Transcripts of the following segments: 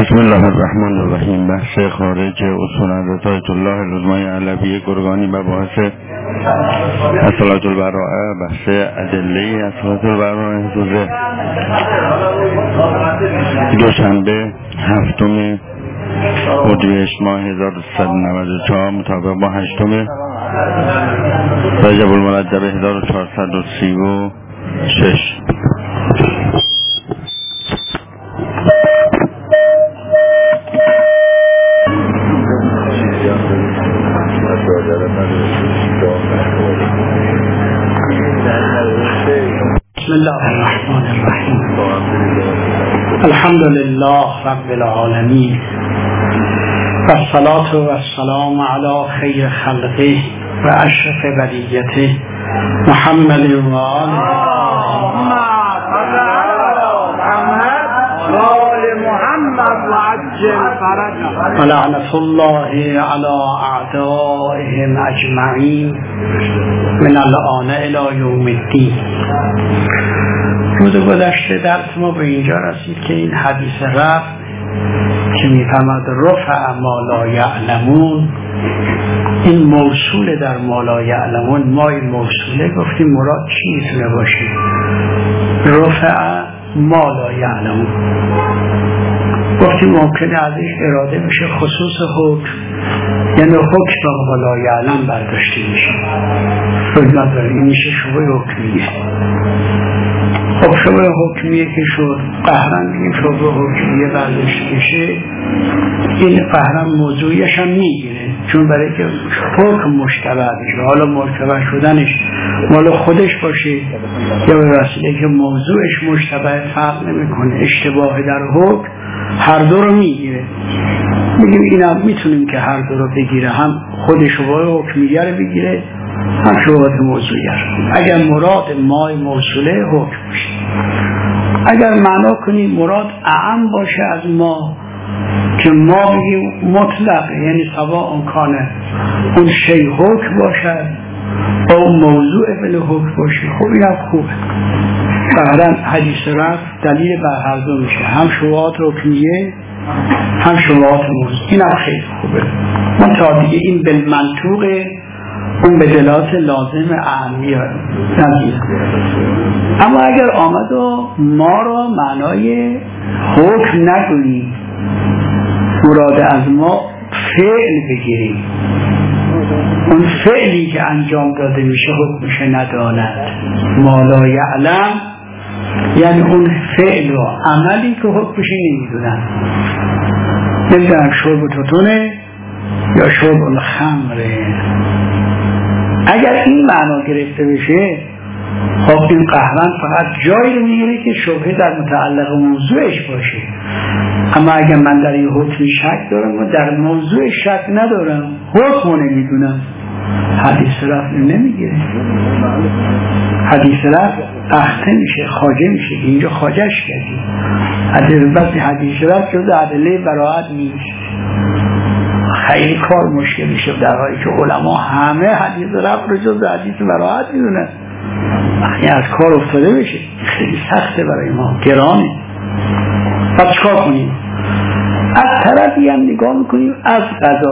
بسم الله الرحمن الرحیم. بحث خارج اصول حضرت آیت الله العظمای علوی گرگانی به بحث اصالت البراءه، بحث ادله اصالت البراءه، روز دوشنبه هفتم اردیبهشت ماه 1394 مطابق با هشتم رجب المرجب 1436. بسم الله الرحمن الرحیم. الحمد لله رب العالمین و الصلاة و السلام علی خیر خلقه و اشرف بریته محمد و آله و لعنت الله علی اعدائهم اجمعین من الان الی یوم الدین. روز گذشته درس ما به اینجا رسید که این حدیث رفع که میفهمد رفع ما لا یعلمون، این موصول در ما لا یعلمون، ما این موصوله گفتیم مراد چی میتونه باشه؟ رفع ما لا یعلمون گفتیم ممکنه ازش اراده بشه خصوص حکم، یعنی حکم ما لا یعلم برداشته میشه. خدمت داره این میشه شبه حکمیه. خب شبه حکمیه که شد قهرن بگیم شبه حکمیه برداشته بشه، این قهرن موضوعیش هم میگیره، چون برای که حکم مشتبه بشه، حالا مشتبه شدنش مال خودش باشه یا به وسیله که موضوعش مشتبه فرق نمیکنه، اشتباه در حکم هر دو رو میگیره. میگیم اینم میتونیم که هر دو رو بگیره، هم خود شبه حکمیه رو بگیره هم شبهات موضوعیه. اگر مراد ما موصوله حکم باشه، اگر معنا کنیم مراد اعم باشه از ما که ما بگیم مطلق، یعنی سواء کانه اون شی حکم باشد او موضوع بل حکم باشه، خب این هم خوبه. قهرن حدیث رفع دلیل بر هر دو میشه، هم شبهات حکمیه هم شبهات موضوع. این هم خیلی خوبه. من تا دیگه این بالمنطوق اون به دلالت لازم اعمی نزید. اما اگر آمد و ما را معنای حکم نگوییم، مراد از ما فعل بگیریم، اون فعلی که انجام داده میشه حکمش نداند، ما لا یعلم یعنی اون فعل و عملی که حکمش نمیدونن، نمیدونن شرب توتونه یا شرب الخمره. اگر این معنا گرفته بشه خب این قهرن فقط جایی رو میگیره که شبهه در متعلق موضوعش باشه. اما اگر من در این حکم شک دارم و در موضوع شک ندارم، حکم نمیدونم، حدیث رفع نمیگیره. حدیث رفع اخته میشه، خواجه میشه، اینجا خواجهش کردیم. حدیث رفع جز ادله براءت نیست. خیلی کار مشکل میشه در حالی که علما همه حدیث رفع رو جز حدیث براءت میدونن. یعنی از کار افتاده بشه خیلی سخته برای ما، گرانه. پس چکار کنیم؟ از طرفی هم نگاه میکنیم از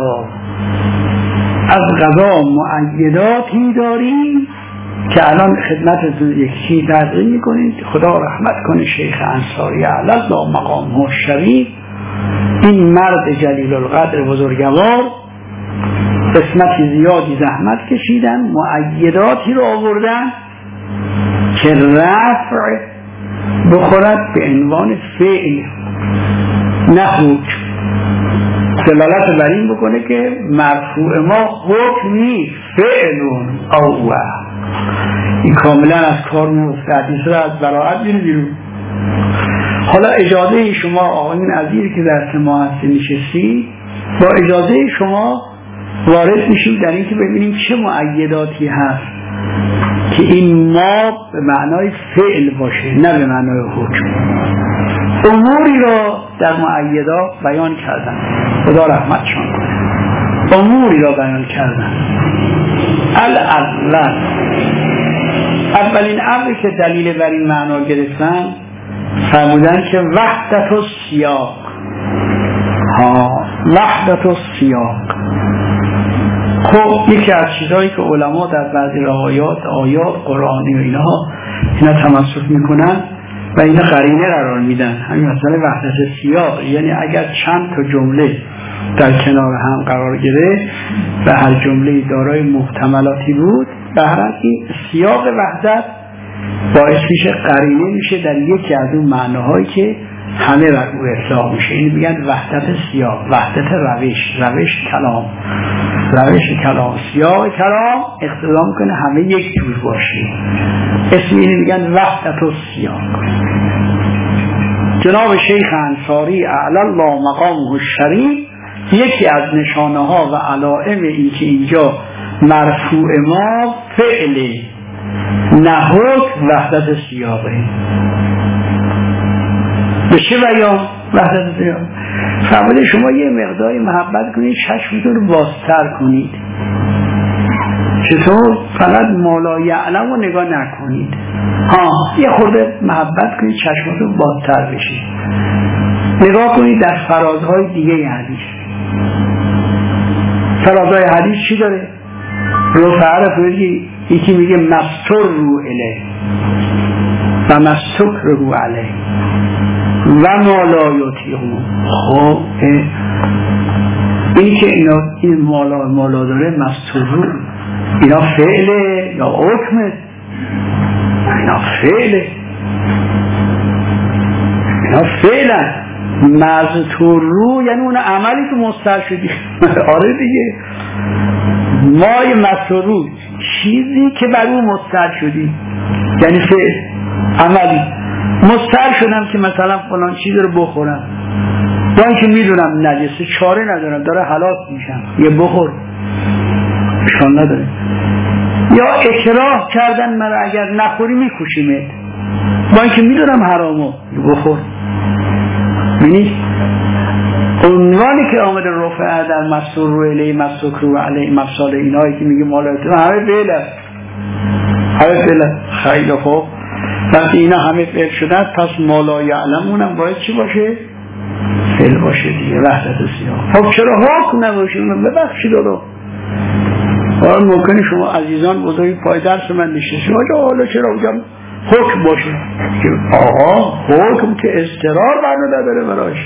قضا مؤیداتی داریم که الان خدمتتون یکی تقدیم میکنید. خدا رحمت کنه شیخ انصاری علی الله مقامه شریف، این مرد جلیل القدر بزرگوار قسمتی زیادی زحمت کشیدن، مؤیداتی رو آوردن که رفع بخورد به عنوان فعل نه حکم، دلالت بر این بکنه که مرفوع ما حکم نیست، فعلون او این کاملا از کار میفته. حدیث رو از براءت بیرون. حالا اجازه شما آقایون عزیزی که در ما هستی نشستی، با اجازه شما وارد میشیم در این که ببینیم چه مؤیداتی هست که این ما به معنای فعل باشه نه به معنای حکم. اموری را در مؤیدات بیان کردن، خدا رحمتشان کنه. اموری را بیان کردن. اولین امری که دلیل بر این معنا گرفتن فرمودن که وحدت السیاق، وحدت السیاق. خب یکی از چیزهایی که علما در بعضی آیات قرآنی و اینا تمسک میکنن و اینا قرینه قرار میدن، همین مثلا وحدت سیاق، یعنی اگر چند تا جمله در کنار هم قرار گرفت و هر جمله دارای محتملاتی بود، به هر حال سیاق وحدت باعث میشه قرینه میشه در یکی از اون معناهایی که همه بر او اطلاق میشه. این میگن وحدت سیاق، وحدت روش کلام، سیاق کلام اقتضا میکنه همه یک جور باشه، اسم اینه میگن وحدت السیاق. جناب شیخ انصاری اعلی الله مقامه الشریف، یکی از نشانه ها و علائم این که اینجا مرفوع ما فعل نهوک وحدت سیاقه. به چه بیان وحدت سیاق؟ فرموده شما یه مقداری محبت کنید، چشمتون رو بازتر کنید. چطور؟ فقط مالا یعلم رو نگاه نکنید، یه خورده محبت کنید، چشمتون بازتر بشید، نگاه کنید در فرازهای دیگه حدیث. فرازهای حدیث چی داره؟ رفعه رو یکی میگه مستر رو اله و مستکر رو علیه و مالایاتیهم. خب این که این مالا داره مستر رو، اینا فعله یا حکمه؟ اینا فعله. مستر رو یعنی اون عملی که مستر شدی. آره دیگه، مای مستر رو چیزی که بر اون مستر شدی، یعنی فعل عملی. مستر شدم که مثلا فلان چیز رو بخورم، با اینکه میدونم نجسه، چاره ندارم، داره هلاک میشم، یه بخور، اشکال نداره. یا اکراه کردن مرا اگر نخوری میکشیمت، با اینکه میدونم حرامو، بخور. ببینید عنوانی که آمده رفعه در مستر رو الیه مستکر رو علیه مفصال اینایی که میگه مالایت همه فعله. خیلی خوب، وقتی اینا همه فعل شدن پس مالا یعلمونم باید چی باشه؟ فعل باشه دیگه، وحدت سیاق. خب چرا حکم نباشه؟ ببخشید رو ممکنه شما عزیزان بزرگی پای درس من نشته شما حالا چرا بگم حکم باشه؟ حکم که استقرار برنده داره براش،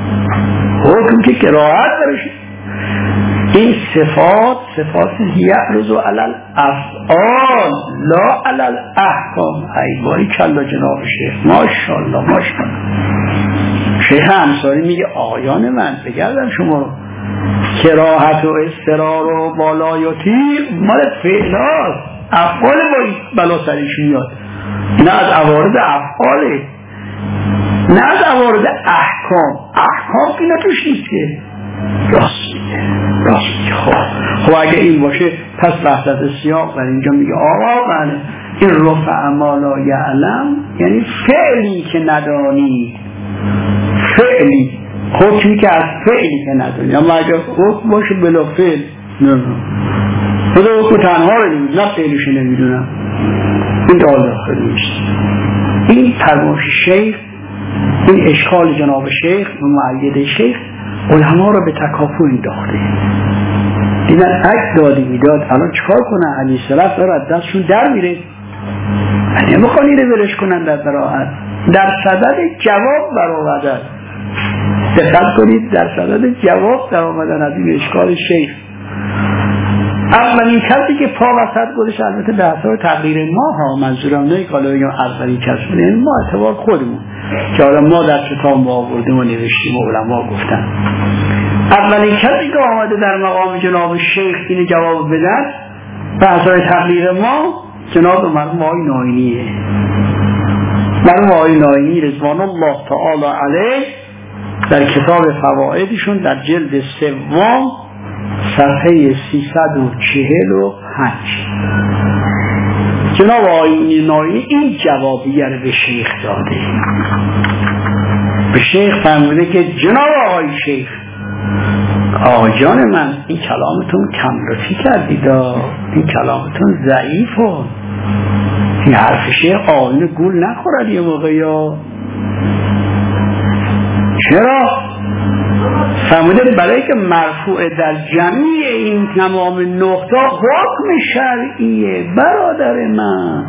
حکم که کراهت برشه. این صفات یعرض علی الافعال لا علی الاحکام. ای باری کلا جناب شیخ، ماشاءالله. شیخ انصاری میگه آقایان من بگردم شما رو، کراهت و استقرار و بالایاتی مال فعلات، افعال بلا سریش میاد، نه از عوارض افعاله، نه از عوارض احکام اینا توش نیست که. راست میگه. خب اگه این باشه پس وحدت سیاق در اینجا میگه بله، این رفع ما لا یعلم یعنی فعلی که ندانی، فعلی حکمی که از فعلی که ندانی. اما اگه حکم باشه بلا فعل، نه خدا حکم تنها رو نمید، نه فعلش نمیدونم، این داخل نیست. این فرمایش شیخ، این اشکال جناب شیخ و معید شیخ علما رو به تکافؤ انداخته. دیدن عکس دادی میداد، الان چکار کنن؟ علی سلف داره از دستشون در میره، نمیخوان اینه ولش کنن در براعت، در صدد جواب برآمدن. دقت کنید، در صدد جواب در آمدن از این اشکال شیخ. اولین کسی که پا وسط گذاشت، البته در اثر تقریر ما منظورم نه که بگم اولین کسی بوده، ما اعتبار خودمون که حالا ما در کتاب ما آوردیم و نوشتیم و علما گفتن. اولین کسی که آمده در مقام جناب شیخ این جواب بدن به اثر تقریر ما جناب مرحوم آقای ناینیه. مرحوم آقای ناینی رضوان الله تعالی علیه در کتاب فوائدشون در جلد 3 صفحه 345 جناب آقای ناینی این جوابیه رو به شیخ داده. به شیخ فرموده که جناب آقای شیخ، آقا جان من، این کلامتون کمرفی کردید، این کلامتون ضعیفه، این حرف شیخ آینه گول نخورد یه موقع. یا چرا؟ فرموده برای که مرفوع در جمعی این تمام نقطه حکم شرعیه برادر من،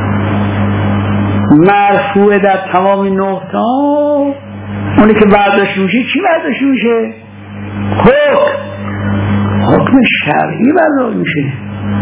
مرفوع در تمام نقطه اونی که برداشت میشه چی برداشت میشه؟ حکم شرعی برداشت میشه.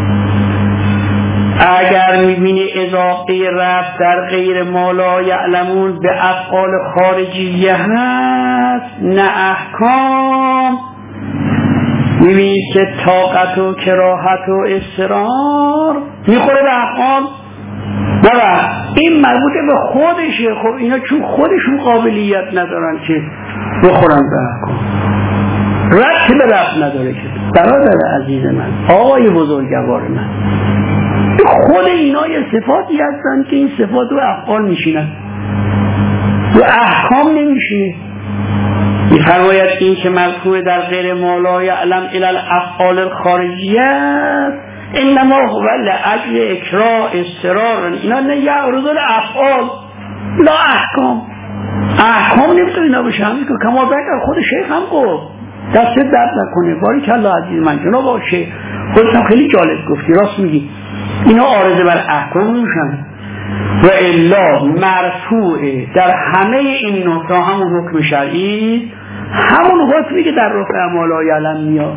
اگر میبینی اضافه رفت در غیر ما لا یعلمون به افعال خارجیه هست نه احکام، میبینی که طاقت و کراهت و اصرار میخوره به احکام، نه این مربوط به خودشه. خب اینا چون خودشون قابلیت ندارن که بخورن به احکام، ربطی به رفت نداره که برادر عزیز من، آقای بزرگوار من، خود اینا یه صفاتی هستن که این صفات رو افعال میشینن و احکام نمیشینه. میفرماید این که مرفوع در غیر ما لا یعلم الی الافعال الخارجیه انما هو لاجل اکراه اضطرار، اینا نه یعرض الافعال لا احکام نمیتونه اینا بشه. همین که کما بگه خود شیخ هم گفت دست درد نکنه، باری که الله عزیز من جناب باشه، خودتم خیلی جالب گفتی، راست میگی، اینا عارضه بر احکام میشن و الا مرفوعه در همه این نقطه همون حکم شرعی، همون حکمی که در رفع ما لا یعلم میاد.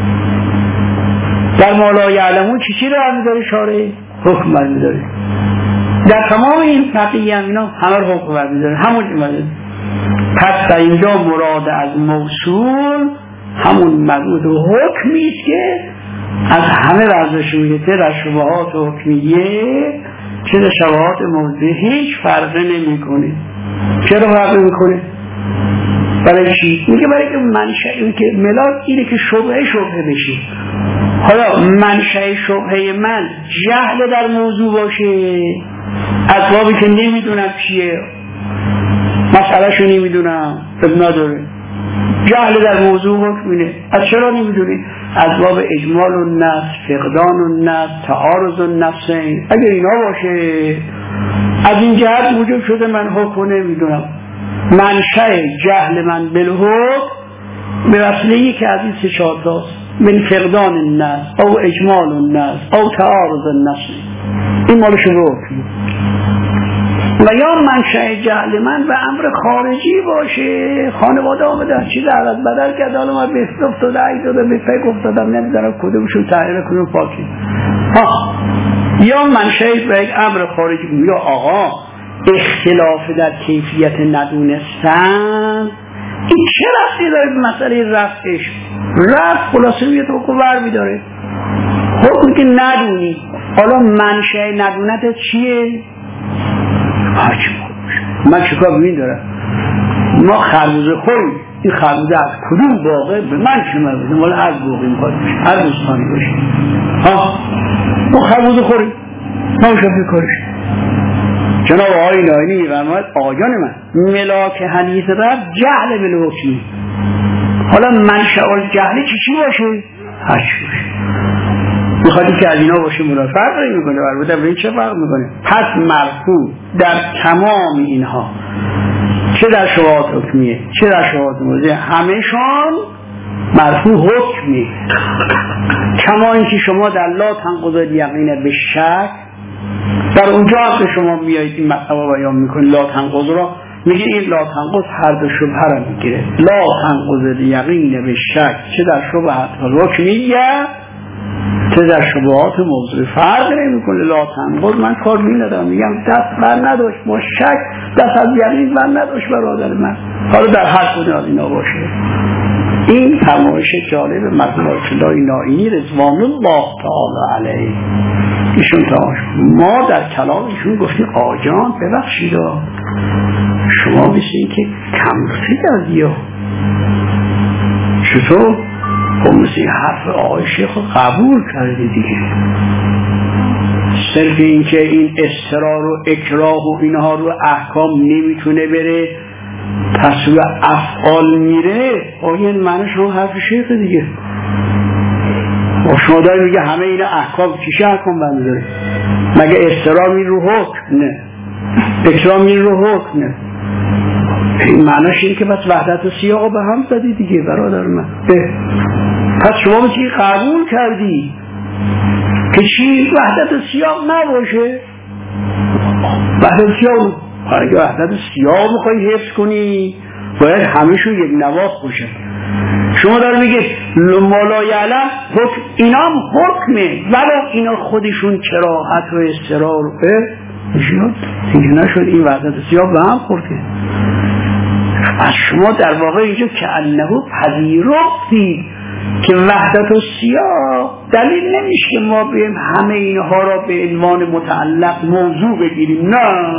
در ما لا یعلمون چی رو برمیداره شارع؟ حکم برمیداره. در تمام این بقیه هم اینا همه رو حکم برمیداره، همون ایمانه. پس در اینجا مراد از موصول همون مربوط حکمی است که از همه برداشت میشه، چه در شبهات حکمیه چه در شبهات موضوعی هیچ فرق نمیکنه. چرا فرق نمیکنه؟ برای چی؟ میگه برای که منشأ این که ملاک اینه که شبهه بشه. حالا منشأ شبهه من جهل در موضوع باشه، اسبابی که نمیدونم چیه، مسئله شو نمیدونم، اب نداره، جهل در موضوع حکمینه. از چرا نمیدونی؟ از باب اجمال النفس، فقدان النفس، تعارض النفسین، اگر اینا باشه از این جهت موجب شده من حکم نمیدونم. منشأ جهل من بالحکم به وسیله که از این سه چهار تاست، من فقدان النفس او اجمال النفس او تعارض النفس، این مالش حکم. و یا منشأ جهل من به امر خارجی باشه، خانواده آمده چیز عرض بدل کرد، حالا ما به افتاده عید داده به فکر افتادم نمیدارم کدومشون تحریر کنیم پاکی. یا منشأ به یک امر خارجی، یا آقا اختلاف در کیفیت ندونستن این چه رفتی داره به مسئله رفتش؟ رفت خلاصه میاد حکم ور میداره، حکم که ندونی. حالا منشأ ندونت چیه؟ من چیکار ببین دارم؟ ما خربوزه خوریم، این خربوزه از کدوم باغه به من چه مربوطه؟ مال هر باغی میخواد باشه، هر بستانی باشه. ما خربوزه خوریم، ما شفی کارش. جناب آقای ناینی میفرماید آقایان من ملاک حدیث رفت جهل بالحکمی. حالا منشأ الجهل چی باشه؟ هر چی باشه. میخوادی که از اینا باشه مراد فرق نمیکنه، البته به این چه فرق میکنه؟ پس مرفوع در تمام اینها، چه در شبهات حکمیه چه در شبهات موضوعیه، همه‌شان مرفوع حکمی. کما اینکه شما در لا تنقض الیقین به شک، در اونجا که شما میایید این مطلب بیان میکنید لا تنقض را میگه این لا تنقض هر دو شبهه را میگیره. لا تنقض الیقین به شک چه در شبهات حکمیه چه در شبهات موضوع، فرق نمیکنه. لا تنقض من کار میندارم، میگم دست بر نداشت با شک، دست از یقین بر نداشت برادر من. حالا در هر کدوم از اینا باشه. این فرمایش جالب مرحوم آیت الله نائینی رضوان الله تعالی علیه، ایشون ما در کلام ایشون گفتیم آجان ببخشید شما بسید که کم کردی چطور؟ خب مثل حرف آقای شیخ قبول کردی دیگه. صرف این که این اصرار و اکراه و اینها رو احکام نمیتونه بره پس رو افعال میره، آقای معنیش رو حرف شیخ دیگه. و شما داری میگه همه اینا احکام چیشه احکام بنداره؟ مگه اصرار می رو حکم؟ نه. اکراه می رو حکم؟ نه. این معناش اینه که بس وحدت و سیاق به هم زدی دیگه برادر من. پس شما چی قبول کردی که چی وحدت و سیاق نباشه؟ وحدت و سیاق، اگه وحدت و سیاق میخوایی حفظ کنی باید همشون یک نواخت باشه. شما داره میگه ما لا یعلم حکم، اینا هم حکمه ولو اینا خودشون کراهت و اضطرار دیگه نشد. این وحدت سیاق به هم خورده. از شما در واقع اینجا که انه پذیرفتی که وحدت و سیاق دلیل نمیشه که ما بیم همه اینها را به عنوان متعلق موضوع بگیریم. نه،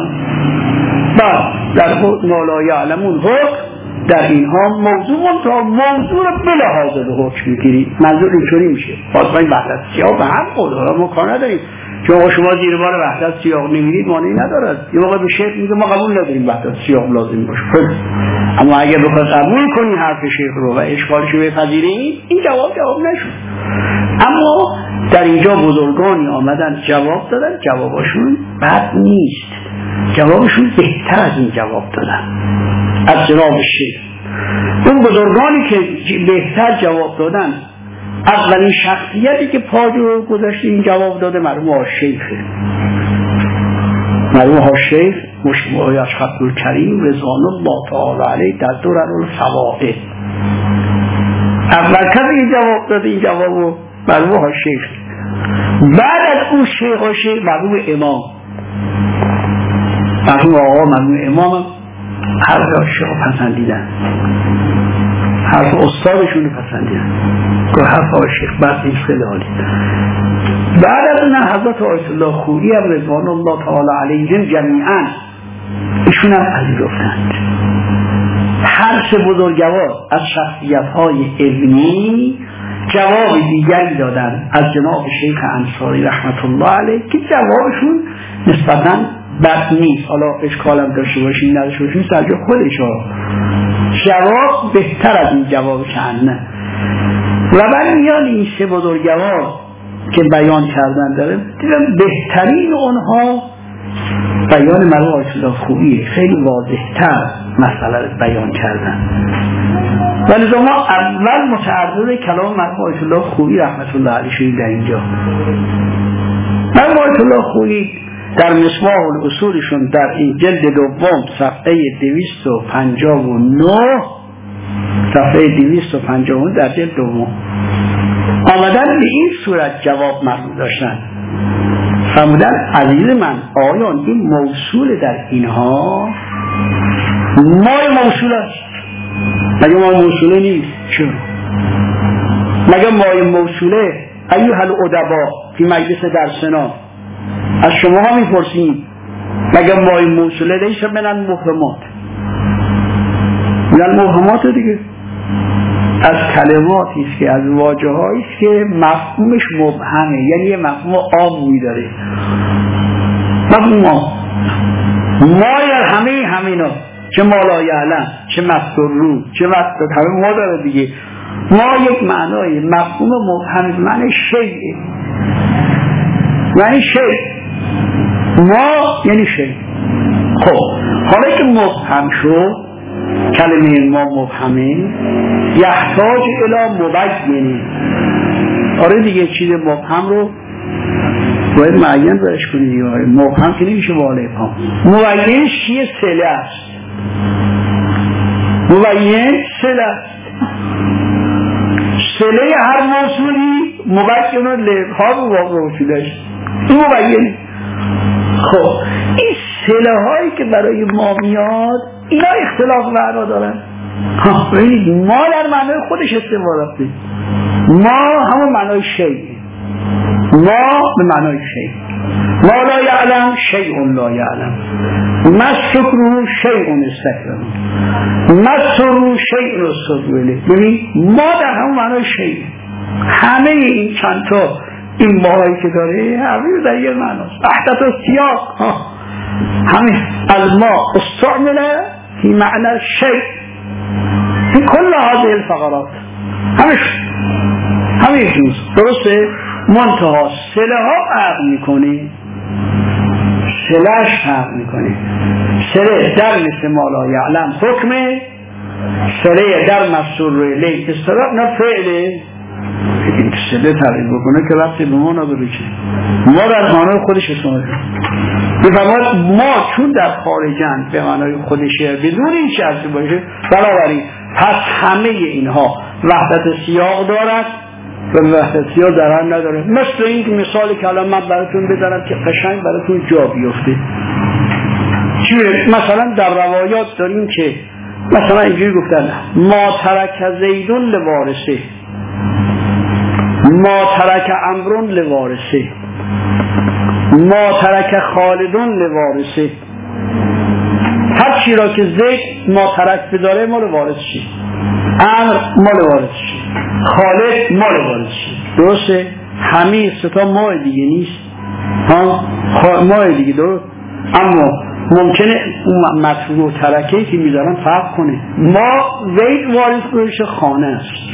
در ما لا یعلمون حکم در اینها موضوع تا موضوع را بلا حاضر حکم میگیری. منظور اینطوری میشه باز این وحدت سیاق به هم خورده. ما کار نداریم چون شما زیر بار وحدت سیاق نمیرید مانعی ندارد. یه موقع به شیخ میگه ما قبول نداریم وحدت سیاق لازم باشه، اما اگر بخواد قبول کنی حرف شیخ رو و اشکالشو بپذیرید این جواب نشد. اما در اینجا بزرگانی آمدن جواب دادن، جوابشون بد نیست، جوابشون بهتر از این جواب دادن از جناب شیخ. اون بزرگانی که بهتر جواب دادن اولین شخصیتی که پاجو گذاشته این جواب داده مرحوم آشیخه. مرحوم آشیخ مشموعی از عبدالکریم رضوان الله تعالی علیه در دورالفوائد اول کسی این جواب داده. این جوابو مرحوم آشیخ. بعد از اون شیخ آشیخ مرحوم امام، مرحوم آقا مرحوم امام حرف آشیخ رو پسندیدن، حرف استادشون رو پسندیدن که حرف آشیخ بعد این خیلی عالی. بعد از اون حضرت آیت الله خویی هم رضوان الله تعالی علیهم جمیعا ایشون هم پذیرفتند. هر سه بزرگوار از شخصیت‌های علمی جواب دیگری دادن از جناب شیخ انصاری رحمت الله علیه که جوابشون نسبتاً بد نیست. حالا اشکالم داشته باشین نداشته باشین سرجا خودش ها، جواب بهتر از این جواب کنه. و بعد میان این سه بزرگوار که بیان کردن داره دیدم بهترین اونها بیان مرحوم آیت الله خویی خیلی واضح‌تر مسئله بیان کردن. ولی ما اول متعرض کلام مرحوم آیت الله خویی رحمت الله علیه شدیم در اینجا. مرحوم آیت الله خویی در مصباح الاصولشون در این جلد دوم صفحه 259 در جلد دوم آمدن به این صورت جواب مربوط داشتن. فرمودن عزیز من آیان این موصول در اینها مای موصول است. مگه مای موصوله نیست؟ چون مگه مای موصوله ایوه الادبا فی مجلس درسنا از شما ها میپرسیم مگه مای موصوله لیس من المفهمات؟ من المفهمات دیگه از کلماتی است که از واژه‌هایی است که مفهومش مبهمه، یعنی یه مفهوم عامی داره. مفهوم عام ما همینا چه ما لا یعلم چه مستر رو چه مستر همه ما داره دیگه. ما یک معنای مفهوم مبهم معنی شیء، یعنی شیء ما یعنی شیء. خب حالا که مبهم شد کلمه ما مبهمه یحتاج الی مبین. آره دیگه چیز مبهم رو باید معین برش کنید. مبهم که نمیشه واله پا. مبین چیه؟ صله است. مبین صله است. صله هر موصولی مبین و لبها رو واقع موصولش این مبینه. خب این صله هایی که برای ما میاد اینا اختلاف معنا دارن. ببینید ما در معنای خودش استعمال رفته، ما همون معنای شیء، ما به معنای شیء. ما لا یعلم شیء لا یعلم، مسکرو شیء استکبر، مسرو شیء استکبر. ببینید ما در همون معنای شیء. همه این چند تا این ماهایی که داره همه در یه معناست. وحدت و سیاق همه الماء استعمله فی معنی الشیء فی کل هذه الفقرات همه درسته. منتها صله ها عقل میکنه، سلش فرق میکنه. سله در مثل ما لا یعلم حکمه، سله در مفصول روی لی استراب نه فعله. این سله تعریف بکنه که وقتی به ما نداره که ما در معنای خودش اسمه بفرماد ما چون در خارجن به معنای خودشه بدون این شرطی باشه، بنابراین پس همه اینها وحدت سیاق دارد و وحدت سیاق درن نداره. مثل این که مثالی که الان من براتون بذارم که قشنگ براتون جا بیفته. مثلا در روایات داریم که مثلا اینجوری گفتن ما ترک زیدون لوارثه، ما ترک امرون لوارثه، ما ترک خالدون لوارثه. هر چی را که زید ما ترک بداره مال وارث شی، امر مال وارث شی، خالد مال وارث شی. درسته؟ همه ستا ماه دیگه نیست ماه دیگه درست. اما ممکنه اون مطلوب و ترکهی که میذارن فرق کنه. ما زید وارث بشه خانه است،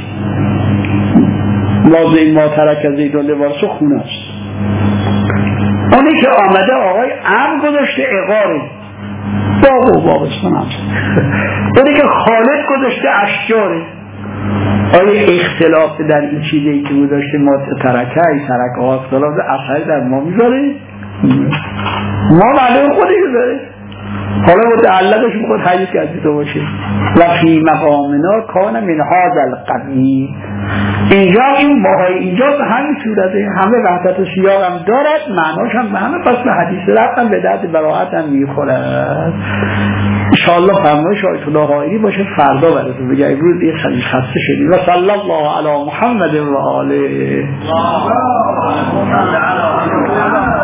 ما زید ما ترک زیدون لوارثه خونه است. اونی که آمده آقای امر گذاشته اقاره باغ و باغستان هم. اونی که خالد گذاشته اشجاره. آیا اختلاف در این چیزی که گذاشته ما ترکه ها اختلاف اثری در ما میذاره؟ ما معلوم خودی میذاره. حالا متعلقش خود حدیث کردی تو باشه و فی مقامنا کان من هذا القبیل. اینجا این ماهای اینجا به همین صورته، همه وحدت سیاق هم دارد، معناش هم به همه، پس به حدیث رفتم به درد براحت هم میخورد. انشاءالله فرمایش آیت الله حائری باشه فردا براتون بگه. امروز یه خسته شدیم. و صلی الله علی محمد و آله.